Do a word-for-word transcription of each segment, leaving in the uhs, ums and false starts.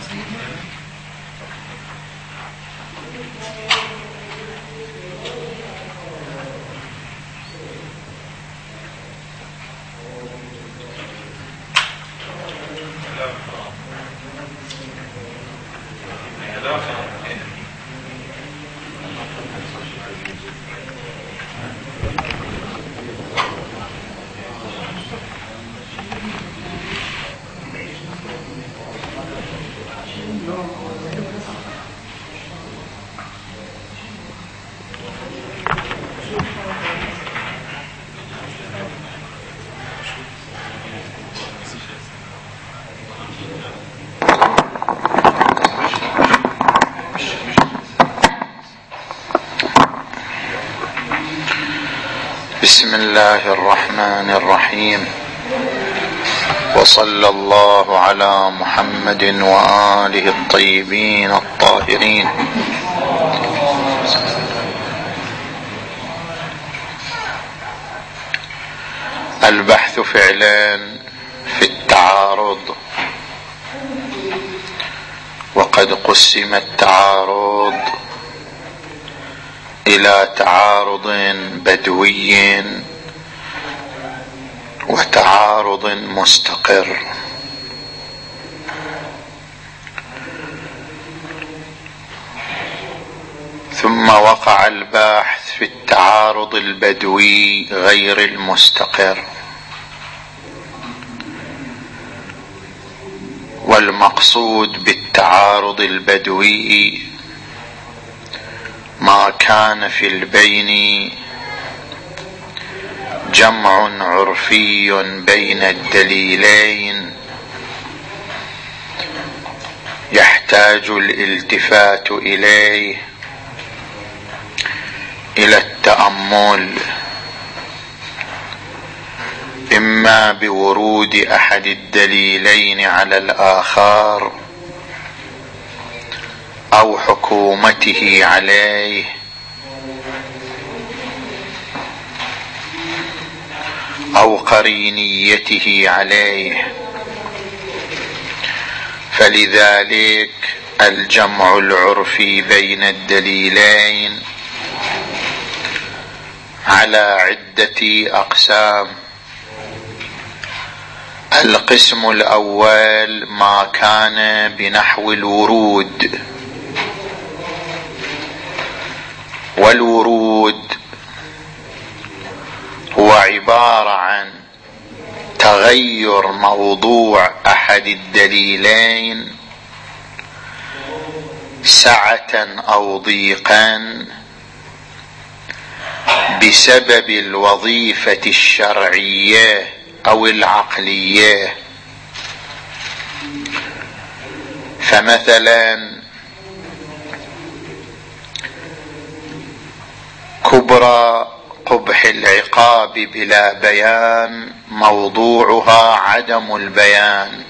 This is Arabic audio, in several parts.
بسم الله الرحمن الرحيم، وصلى الله على محمد وآله الطيبين الطاهرين. البحث فعلا في التعارض، وقد قسم التعارض إلى تعارض بدوي وتعارض مستقر. ثم وقع الباحث في التعارض البدوي غير المستقر، والمقصود بالتعارض البدوي ما كان في البين جمع عرفي بين الدليلين يحتاج الالتفات إليه إلى التأمل، إما بورود أحد الدليلين على الآخر أو حكومته عليه، أو قرينيته عليه. فلذلك الجمع العرفي بين الدليلين على عدة أقسام. القسم الأول ما كان بنحو الورود، والورود هو عبارة عن تغير موضوع أحد الدليلين سعة أو ضيقا بسبب الوظيفة الشرعية أو العقلية. فمثلا كبرى قبح العقاب بلا بيان موضوعها عدم البيان،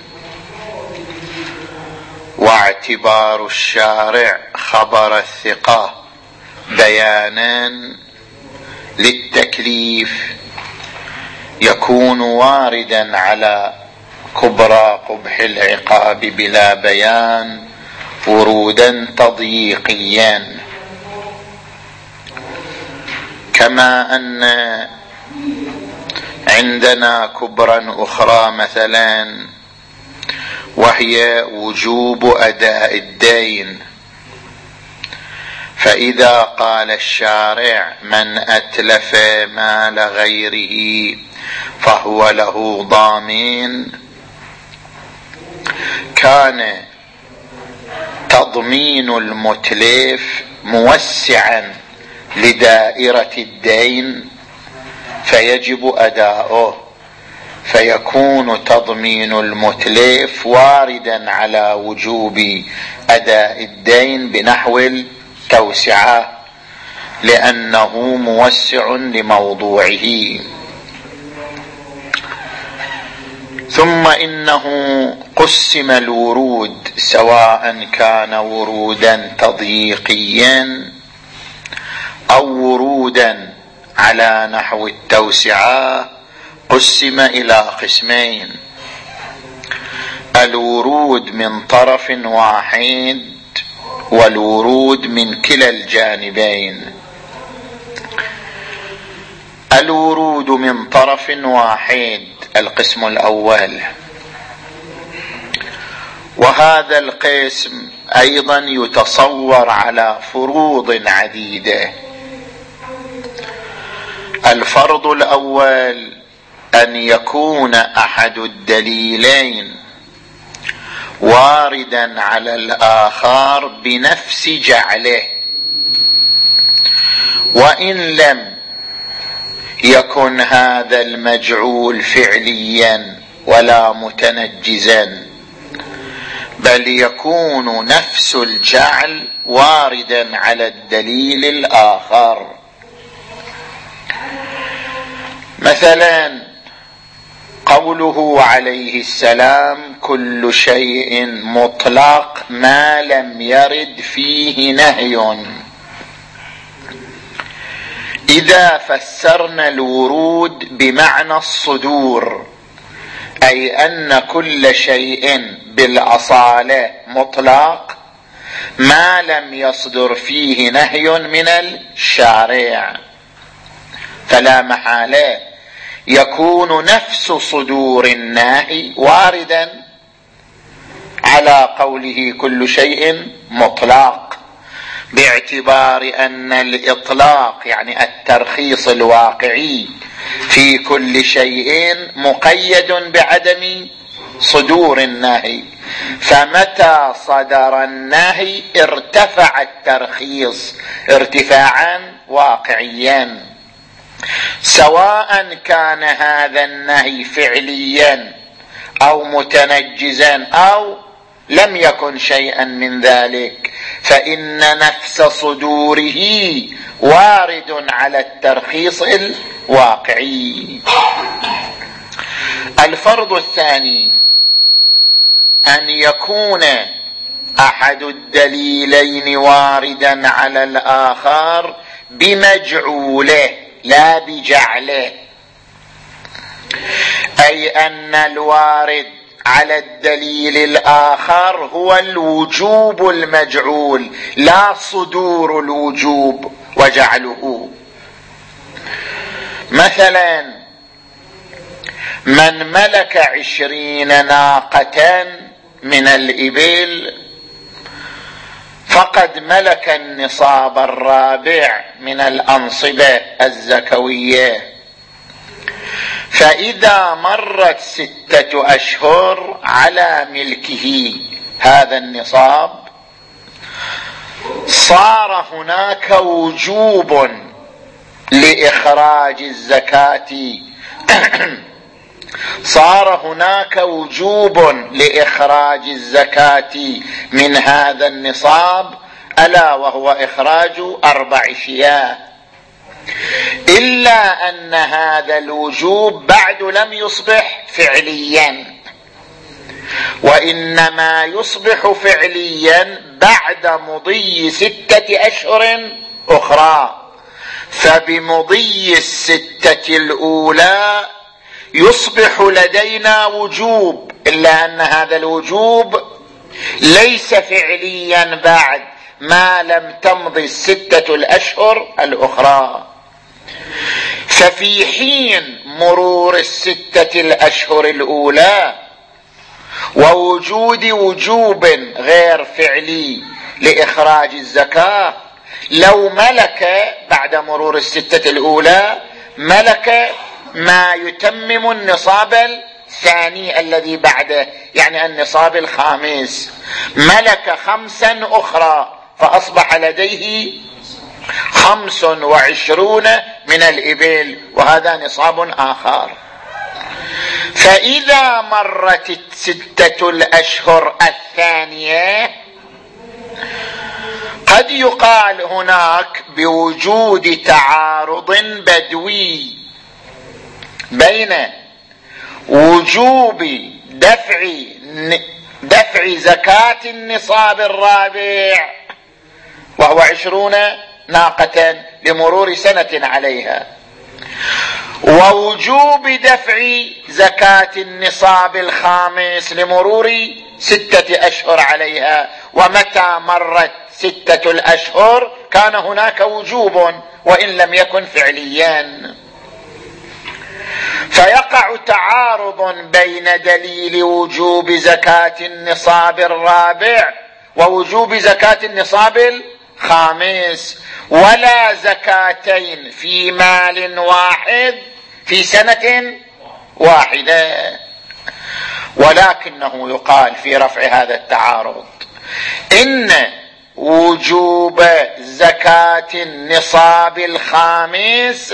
واعتبار الشارع خبر الثقة بيانا للتكليف يكون واردا على كبرى قبح العقاب بلا بيان ورودا تضييقيا. كما أن عندنا كبرى أخرى مثلا وهي وجوب أداء الدين، فإذا قال الشارع من أتلف مال غيره فهو له ضامن، كان تضمين المتلف موسعا لدائرة الدين فيجب أداؤه، فيكون تضمين المتلف واردا على وجوب أداء الدين بنحو التوسعة لأنه موسع لموضوعه. ثم إنه قسم الورود سواء كان ورودا تضييقيا أو ورودا على نحو التوسعة، قسم إلى قسمين. الورود من طرف واحد والورود من كلا الجانبين. الورود من طرف واحد القسم الأول، وهذا القسم أيضا يتصور على فروض عديدة. الفرض الأول أن يكون أحد الدليلين واردا على الآخر بنفس جعله، وإن لم يكن هذا المجعول فعليا ولا متنجزا، بل يكون نفس الجعل واردا على الدليل الآخر. مثلا قوله عليه السلام: كل شيء مطلق ما لم يرد فيه نهي. إذا فسرنا الورود بمعنى الصدور، أي أن كل شيء بالأصالة مطلق ما لم يصدر فيه نهي من الشارع، فلا محالة يكون نفس صدور النهي واردا على قوله كل شيء مطلق، باعتبار أن الإطلاق يعني الترخيص الواقعي في كل شيء مقيد بعدم صدور النهي، فمتى صدر النهي ارتفع الترخيص ارتفاعا واقعيا، سواء كان هذا النهي فعليا أو متنجزا أو لم يكن شيئا من ذلك، فإن نفس صدوره وارد على الترخيص الواقعي. الفرض الثاني أن يكون أحد الدليلين واردا على الآخر بمجعوله لا بجعله، أي أن الوارد على الدليل الآخر هو الوجوب المجعول لا صدور الوجوب وجعله. مثلا من ملك عشرين ناقة من الإبل فقد ملك النصاب الرابع من الأنصبة الزكوية، فإذا مرت ستة أشهر على ملكه هذا النصاب صار هناك وجوب لإخراج الزكاة صار هناك وجوب لإخراج الزكاة من هذا النصاب، ألا وهو إخراج أربع شياه، إلا أن هذا الوجوب بعد لم يصبح فعليا، وإنما يصبح فعليا بعد مضي ستة أشهر أخرى، فبمضي الستة الأولى يصبح لدينا وجوب، إلا أن هذا الوجوب ليس فعليا بعد ما لم تمضي الستة الأشهر الأخرى. ففي حين مرور الستة الأشهر الأولى ووجود وجوب غير فعلي لإخراج الزكاة، لو ملك بعد مرور الستة الأولى ملك ما يتمم النصاب الثاني الذي بعده، يعني النصاب الخامس، ملك خمسا أخرى فأصبح لديه خمس وعشرون من الإبل، وهذا نصاب آخر. فإذا مرت الستة الأشهر الثانية قد يقال هناك بوجود تعارض بدوي بين وجوب دفع دفع زكاة النصاب الرابع وهو عشرون ناقة لمرور سنة عليها، ووجوب دفع زكاة النصاب الخامس لمرور ستة أشهر عليها، ومتى مرت ستة الأشهر كان هناك وجوب وإن لم يكن فعليا. فيقع تعارض بين دليل وجوب زكاة النصاب الرابع ووجوب زكاة النصاب الخامس، ولا زكاتين في مال واحد في سنة واحدة. ولكنه يقال في رفع هذا التعارض إن وجوب زكاة النصاب الخامس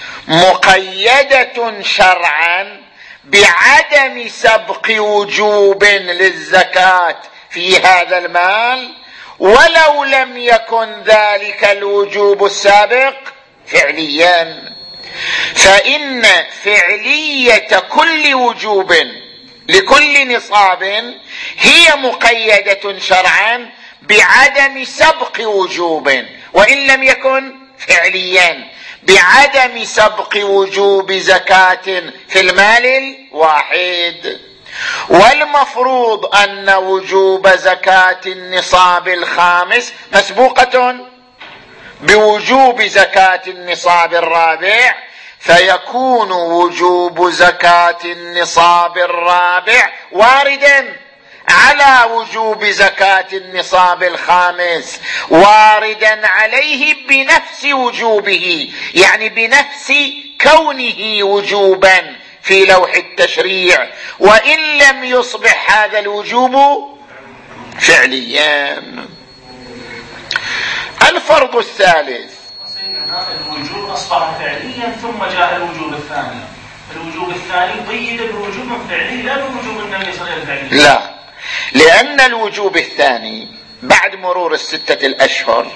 مقيدة شرعا بعدم سبق وجوب للزكاة في هذا المال، ولو لم يكن ذلك الوجوب السابق فعليا. فإن فعلية كل وجوب لكل نصاب هي مقيدة شرعا بعدم سبق وجوب وإن لم يكن فعليا، بعدم سبق وجوب زكاة في المال الواحد. والمفروض أن وجوب زكاة النصاب الخامس مسبوقة بوجوب زكاة النصاب الرابع، فيكون وجوب زكاة النصاب الرابع واردا على وجوب زكاة النصاب الخامس، واردا عليه بنفس وجوبه، يعني بنفس كونه وجوبا في لوح التشريع، وإن لم يصبح هذا الوجوب فعليا. الفرض الثالث الوجوب أصبح فعليا ثم جاء الوجوب الثاني. الوجوب الثاني قيد بوجوب فعلي لا بوجوب النبي صلى الله عليه وسلم. لا، لأن الوجوب الثاني بعد مرور الستة الأشهر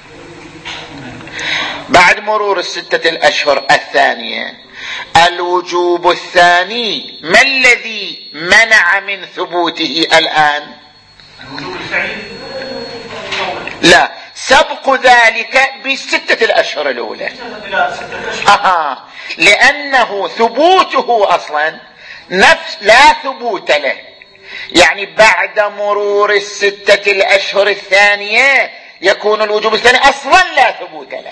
بعد مرور الستة الأشهر الثانية الوجوب الثاني ما الذي منع من ثبوته الآن؟ الوجوب الفعلي؟ لا، سبق ذلك بالستة الأشهر الأولى. آه. لأنه ثبوته أصلا نفس لا ثبوت له، يعني بعد مرور الستة الأشهر الثانية يكون الوجوب الثاني أصلا لا ثبوت له،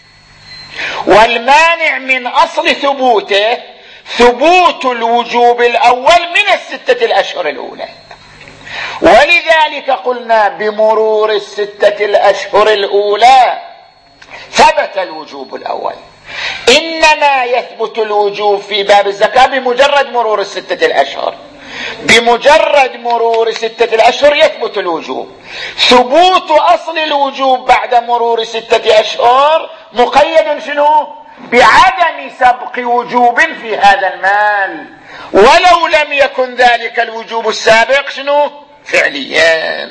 والمانع من أصل ثبوته ثبوت الوجوب الأول من الستة الأشهر الأولى. ولذلك قلنا بمرور الستة الأشهر الأولى ثبت الوجوب الأول. إنما يثبت الوجوب في باب الزكاة بمجرد مرور الستة الأشهر، بمجرد مرور ستة الأشهر يثبت الوجوب. ثبوت أصل الوجوب بعد مرور ستة أشهر مقيد شنو؟ بعدم سبق وجوب في هذا المال، ولو لم يكن ذلك الوجوب السابق شنو؟ فعليا.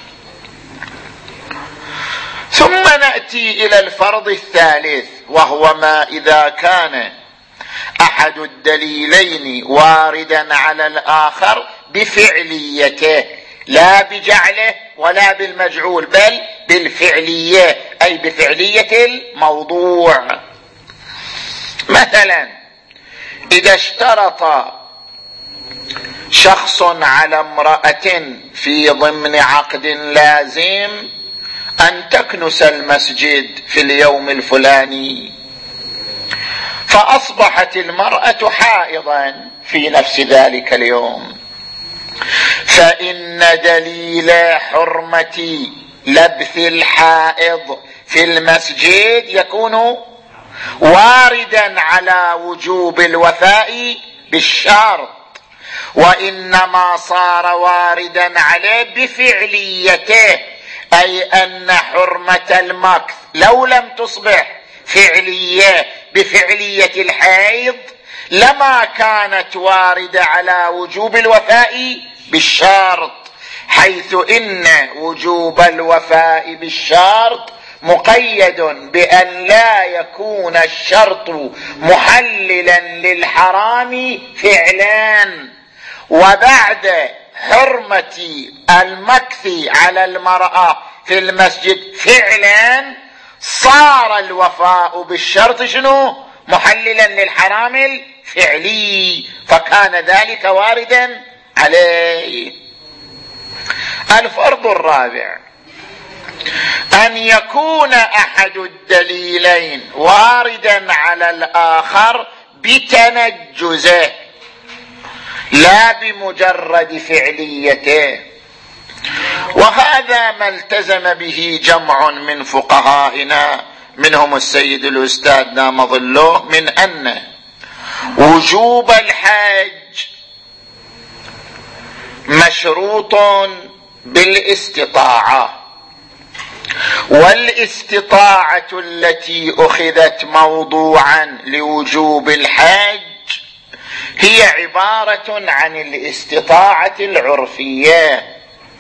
ثم نأتي إلى الفرض الثالث، وهو ما إذا كان أحد الدليلين واردا على الآخر بفعليته لا بجعله ولا بالمجعول، بل بالفعلية أي بفعلية الموضوع. مثلا إذا اشترط شخص على امرأة في ضمن عقد لازم أن تكنس المسجد في اليوم الفلاني، فأصبحت المرأة حائضا في نفس ذلك اليوم، فإن دليل حرمة لبث الحائض في المسجد يكون واردا على وجوب الوفاء بالشرط، وإنما صار واردا عليه بفعليته، أي أن حرمة المكث لو لم تصبح فعلية بفعلية الحيض لما كانت واردة على وجوب الوفاء بالشرط، حيث إن وجوب الوفاء بالشرط مقيد بأن لا يكون الشرط محللا للحرام فعلا. وبعد حرمة المكث على المرأة في المسجد فعلا صار الوفاء بالشرط شنو؟ محللا للحرام الفعلي، فكان ذلك واردا عليه. الفرض الرابع أن يكون أحد الدليلين واردا على الآخر بتنجزه لا بمجرد فعليته، وهذا ما التزم به جمع من فقهائنا منهم السيد الأستاذ نام ظله، من أن وجوب الحج مشروط بالاستطاعة، والاستطاعة التي أخذت موضوعا لوجوب الحج هي عبارة عن الاستطاعة العرفية،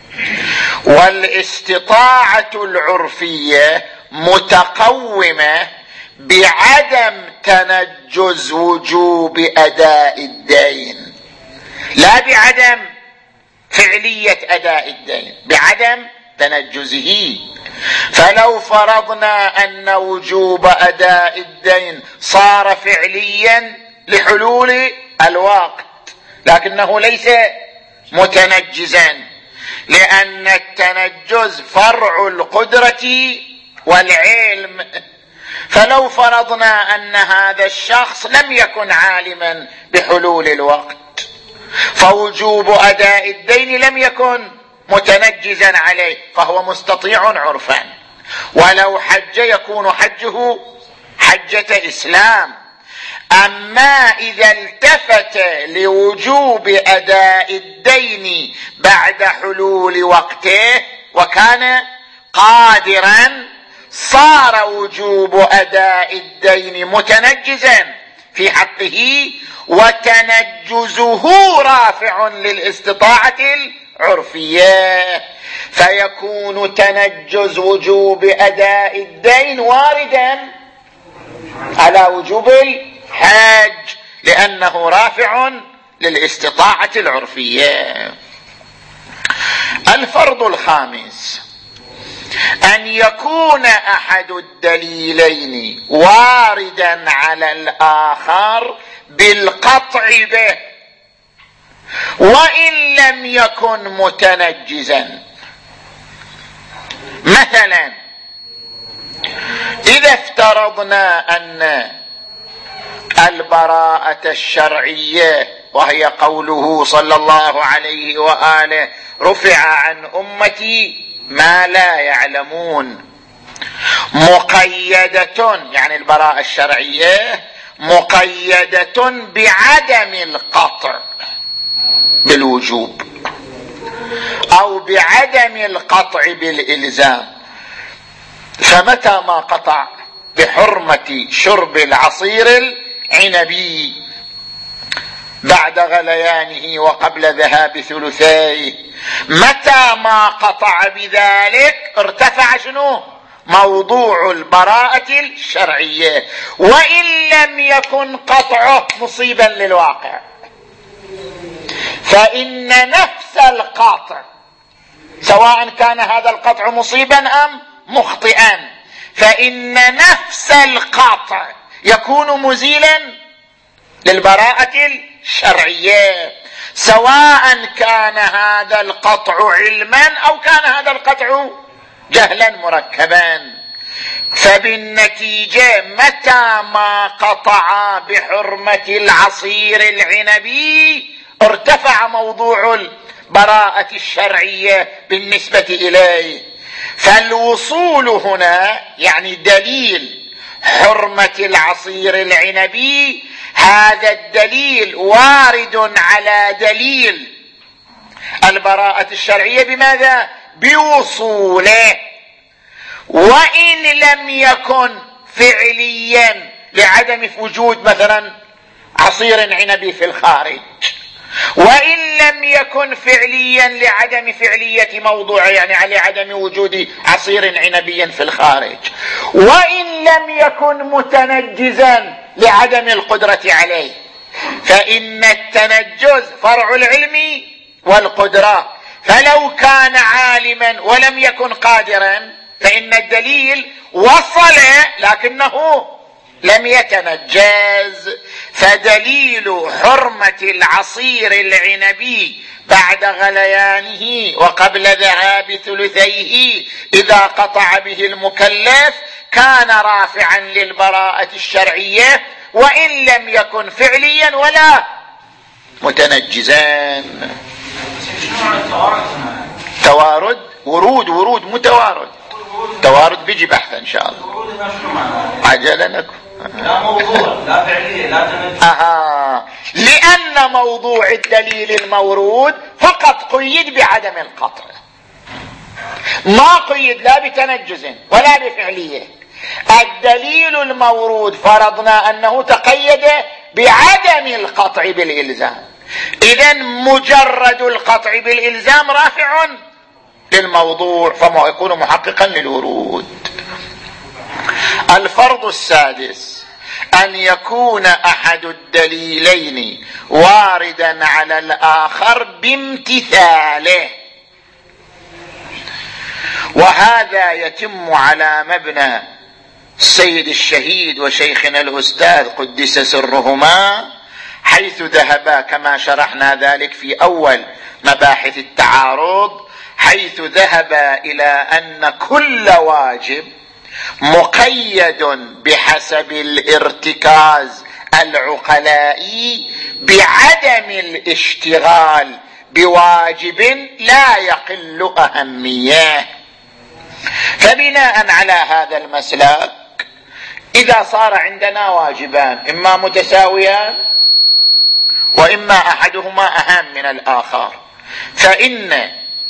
والاستطاعة العرفية متقومة بعدم تنجز وجوب أداء الدين، لا بعدم فعلية أداء الدين، بعدم تنجزه. فلو فرضنا أن وجوب أداء الدين صار فعليا لحلول الوقت لكنه ليس متنجزا، لأن التنجز فرع القدرة والعلم. فلو فرضنا أن هذا الشخص لم يكن عالما بحلول الوقت فوجوب أداء الدين لم يكن متنجزا عليه، فهو مستطيع عرفا، ولو حج يكون حجه حجة إسلام. أما إذا التفت لوجوب أداء الدين بعد حلول وقته وكان قادرا صار وجوب أداء الدين متنجزا في حقه، وتنجزه رافع للاستطاعة العرفية، فيكون تنجز وجوب أداء الدين واردا على وجوب الحج لأنه رافع للاستطاعة العرفية. الفرض الخامس أن يكون أحد الدليلين واردا على الآخر بالقطع به وإن لم يكن متنجزا. مثلا إذا افترضنا أن البراءة الشرعية وهي قوله صلى الله عليه وآله رفع عن أمتي ما لا يعلمون، مقيدة، يعني البراءة الشرعية مقيدة بعدم القطع بالوجوب أو بعدم القطع بالإلزام. فمتى ما قطع بحرمة شرب العصير العنبي بعد غليانه وقبل ذهاب ثلثيه، متى ما قطع بذلك ارتفع شنو؟ موضوع البراءة الشرعية، وإن لم يكن قطعه مصيبا للواقع، فإن نفس القطع سواء كان هذا القطع مصيبا أم مخطئا، فإن نفس القطع يكون مزيلا للبراءة الشرعية، سواء كان هذا القطع علما أو كان هذا القطع جهلا مركبا. فبالنتيجة متى ما قطع بحرمة العصير العنبي ارتفع موضوع البراءة الشرعية بالنسبة إليه. فالوصول هنا يعني دليل حرمة العصير العنبي، هذا الدليل وارد على دليل البراءة الشرعية بماذا؟ بوصوله، وإن لم يكن فعليا لعدم وجود مثلا عصير عنبي في الخارج، وإن لم يكن فعليا لعدم فعلية موضوع يعني لعدم وجود عصير عنبي في الخارج، وإن لم يكن متنجزا لعدم القدرة عليه، فإن التنجز فرع العلم والقدرة. فلو كان عالما ولم يكن قادرا فإن الدليل وصل لكنه لم يتنجز، فدليل حرمة العصير العنبي بعد غليانه وقبل ذهاب ثلثيه إذا قطع به المكلف كان رافعا للبراءة الشرعية وإن لم يكن فعليا ولا متنجزان. توارد ورود ورود متوارد توارد بيجي بحثا إن شاء الله عجلا لكم. لا موضوع لا فعلية لا تنجز. آه. لأن موضوع الدليل المورود فقط قيد بعدم القطع، ما قيد لا بتنجز ولا بفعلية. الدليل المورود فرضنا أنه تقيد بعدم القطع بالإلزام، إذن مجرد القطع بالإلزام رافع للموضوع فما يكون محققا للورود. الفرض السادس أن يكون أحد الدليلين واردا على الآخر بامتثاله، وهذا يتم على مبنى السيد الشهيد وشيخنا الأستاذ قدس سرهما، حيث ذهبا كما شرحنا ذلك في أول مباحث التعارض، حيث ذهبا إلى أن كل واجب مقيد بحسب الارتكاز العقلائي بعدم الاشتغال بواجب لا يقل أهمية. فبناء على هذا المسلك إذا صار عندنا واجبان إما متساويان وإما أحدهما أهم من الآخر، فإن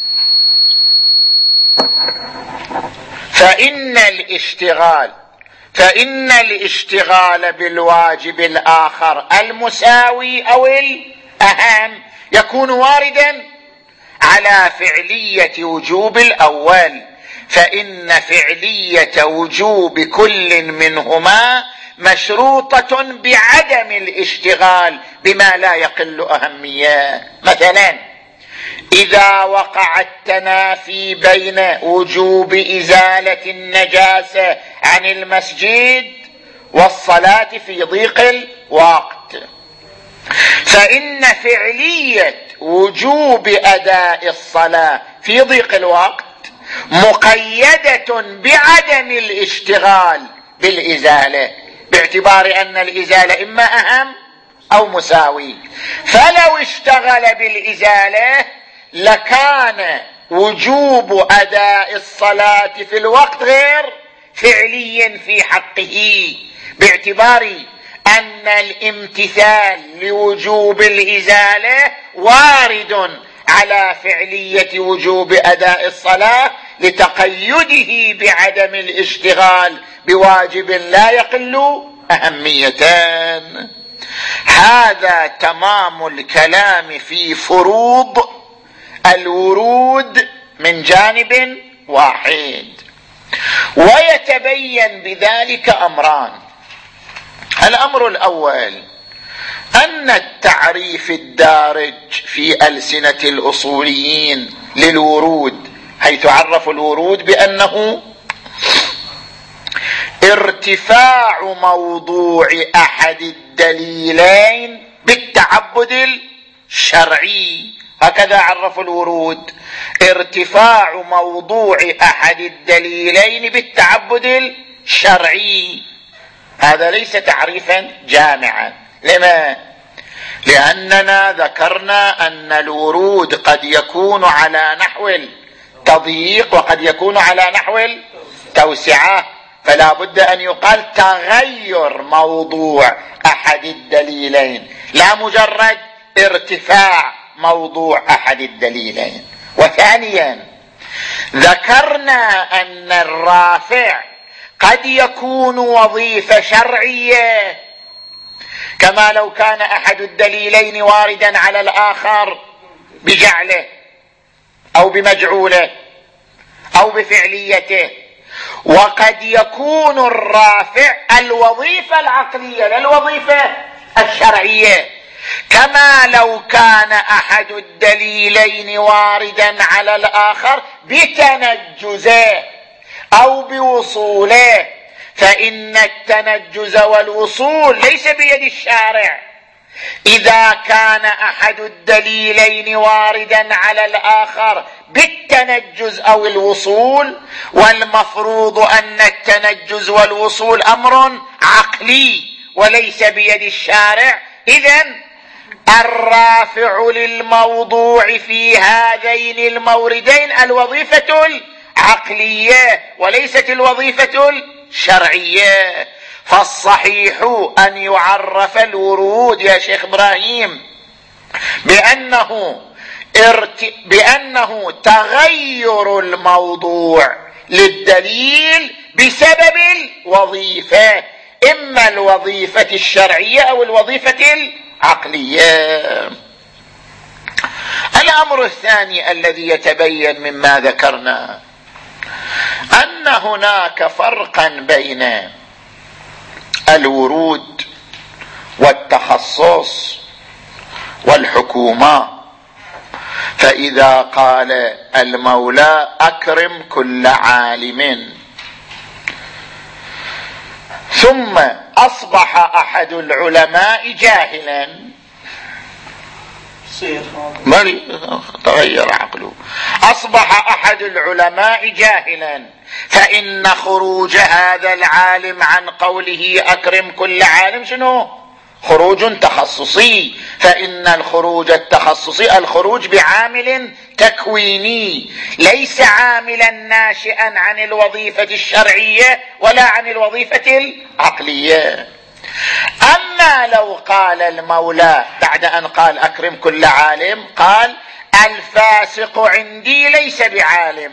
فإن الاشتغال فإن الاشتغال بالواجب الآخر المساوي أو الأهم يكون واردا على فعلية وجوب الأول، فإن فعلية وجوب كل منهما مشروطة بعدم الاشتغال بما لا يقل أهمية. مثلا إذا وقع التنافي بين وجوب إزالة النجاسة عن المسجد والصلاة في ضيق الوقت، فإن فعلية وجوب أداء الصلاة في ضيق الوقت مقيدة بعدم الاشتغال بالإزالة، باعتبار أن الإزالة إما أهم أو مساوي. فلو اشتغل بالإزالة لكان وجوب أداء الصلاة في الوقت غير فعلي في حقه، باعتبار أن الامتثال لوجوب الإزالة وارد على فعلية وجوب أداء الصلاة لتقيده بعدم الاشتغال بواجب لا يقل أهميتان. هذا تمام الكلام في فروض الورود من جانب واحد. ويتبين بذلك أمران. الأمر الأول أن التعريف الدارج في ألسنة الأصوليين للورود، حيث عرفوا الورود بأنه ارتفاع موضوع أحد الدليلين بالتعبد الشرعي، هكذا عرفوا الورود، ارتفاع موضوع أحد الدليلين بالتعبد الشرعي. هذا ليس تعريفا جامعا. لما؟ لأننا ذكرنا أن الورود قد يكون على نحو التضييق وقد يكون على نحو التوسعة، فلا بد أن يقال تغير موضوع أحد الدليلين لا مجرد ارتفاع موضوع أحد الدليلين. وثانيا ذكرنا أن الرافع قد يكون وظيفة شرعية، كما لو كان أحد الدليلين واردا على الآخر بجعله أو بمجعوله أو بفعليته، وقد يكون الرافع الوظيفة العقلية لا الوظيفة الشرعية، كما لو كان أحد الدليلين واردا على الآخر بتنجزه أو بوصوله، فإن التنجز والوصول ليس بيد الشارع إذا كان أحد الدليلين واردا على الآخر بالتنجز أو الوصول، والمفروض أن التنجز والوصول أمر عقلي وليس بيد الشارع. إذن الرافع للموضوع في هذين الموردين الوظيفة العقلية وليست الوظيفة الشرعية. فالصحيح أن يعرف الورود يا شيخ إبراهيم بأنه ارت... بأنه تغير الموضوع للدليل بسبب الوظيفة، إما الوظيفة الشرعية أو الوظيفة العقلية. الأمر الثاني الذي يتبين مما ذكرنا أن هناك فرقا بين الورود والتخصص والحكومة. فإذا قال المولى أكرم كل عالم، ثم أصبح أحد العلماء جاهلا، تغير عقله، أصبح أحد العلماء جاهلا، فإن خروج هذا العالم عن قوله أكرم كل عالم شنو؟ خروج تخصصي. فإن الخروج التخصصي الخروج بعامل تكويني ليس عاملا ناشئا عن الوظيفة الشرعية ولا عن الوظيفة العقلية. أما لو قال المولى بعد أن قال أكرم كل عالم قال الفاسق عندي ليس بعالم،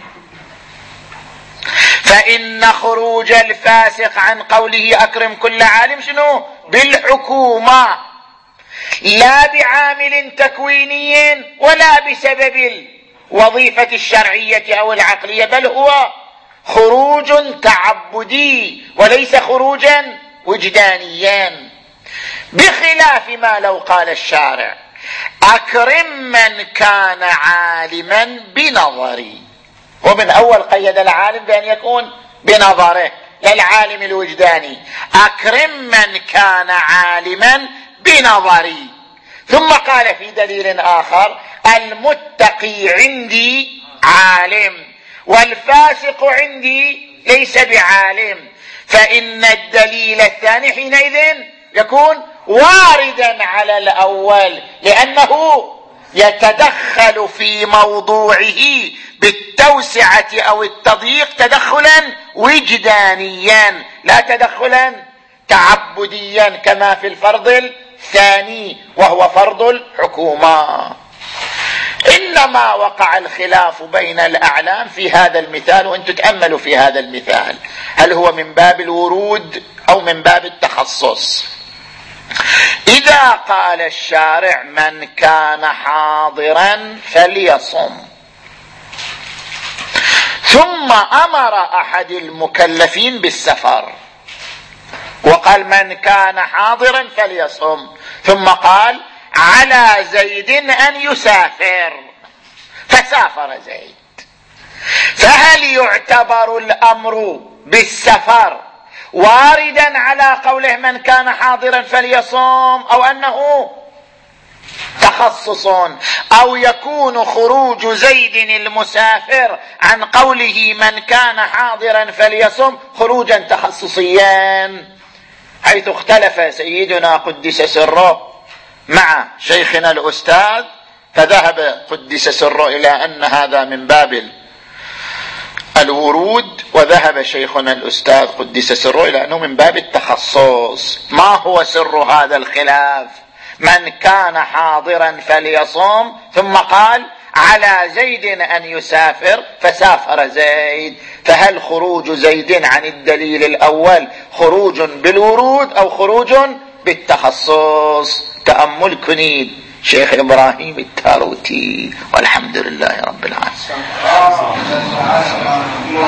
فإن خروج الفاسق عن قوله أكرم كل عالم شنو؟ بالحكومة، لا بعامل تكويني ولا بسبب الوظيفة الشرعية أو العقلية، بل هو خروج تعبدي وليس خروجا وجدانيا. بخلاف ما لو قال الشارع أكرم من كان عالما بنظري، ومن أول قيد العالم بأن يكون بنظره للعالم الوجداني، أكرم من كان عالما بنظري، ثم قال في دليل آخر المتقي عندي عالم والفاسق عندي ليس بعالم، فإن الدليل الثاني حينئذ يكون واردا على الأول، لأنه يتدخل في موضوعه بالتوسعة أو التضييق تدخلا وجدانيا لا تدخلا تعبديا كما في الفرض الثاني وهو فرض الحكومة. إنما وقع الخلاف بين الأعلام في هذا المثال، وأنتم تأملوا في هذا المثال، هل هو من باب الورود أو من باب التخصص؟ إذا قال الشارع من كان حاضرا فليصم، ثم أمر أحد المكلفين بالسفر وقال من كان حاضرا فليصم، ثم قال على زيد أن يسافر، فسافر زيد، فهل يعتبر الأمر بالسفر واردا على قوله من كان حاضرا فليصوم، أو أنه تخصص، أو يكون خروج زيد المسافر عن قوله من كان حاضرا فليصوم خروجا تخصصيا، حيث اختلف سيدنا قدس سره مع شيخنا الأستاذ، فذهب قدس سره إلى أن هذا من باب الورود، وذهب شيخنا الأستاذ قدس سره إلى أنه من باب التخصص. ما هو سر هذا الخلاف؟ من كان حاضرا فليصوم، ثم قال على زيد أن يسافر فسافر زيد، فهل خروج زيد عن الدليل الأول خروج بالورود أو خروج بالتخصص؟ تأمل كنيد شيخ إبراهيم التاروتي، والحمد لله رب العالمين.